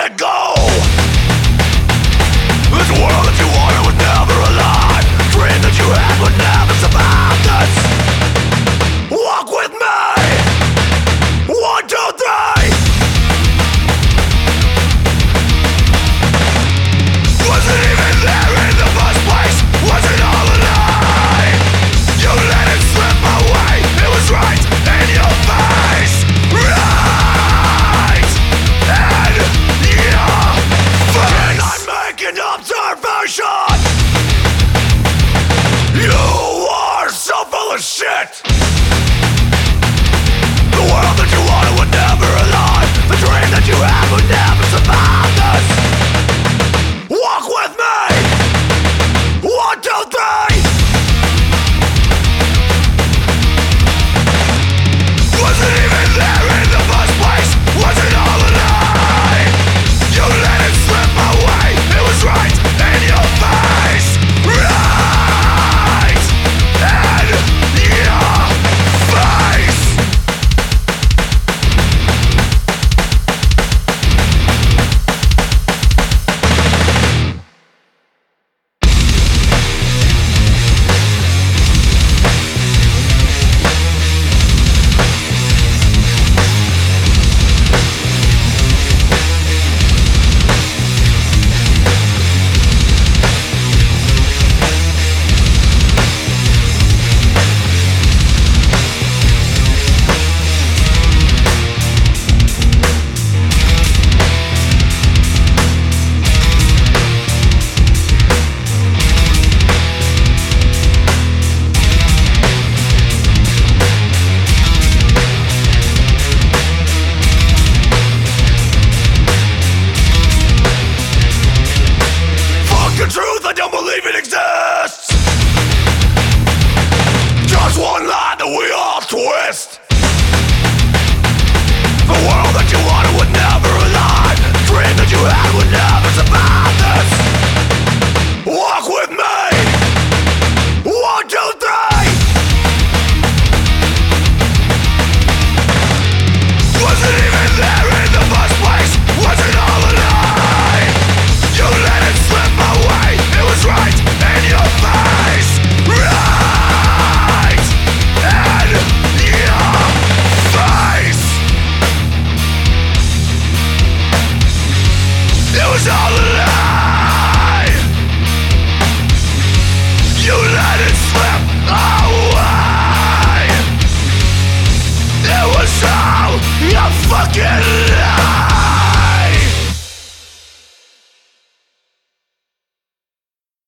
it go. This world that you wanted was never alive. Dream that you had would never survive this. Walk with me. 1, 2, 3. Wasn't even there in the first place. Wasn't all a lie. You let it slip away. It was right in your face. Right in your face. And I'm making observation. You are so full of shit. The world that you wanted would never alive. The dream that you had would never survive this. Walk with me. 1, 2, 3. Wasn't even there in the first place. Wasn't all a lie. You let it slip away. It was right in your face. Right in your face. The truth, I don't believe it exists. Just one line that we all twist. The world that you wanted would never alive. The dream that you had would never survive this. Walk with me. 1, 2, 3. Wasn't even there in the first place. Wasn't all a lie. You let it slip away. It was right in your face. Right in your face. It was all a lie. You let it slip away. It was all a fucking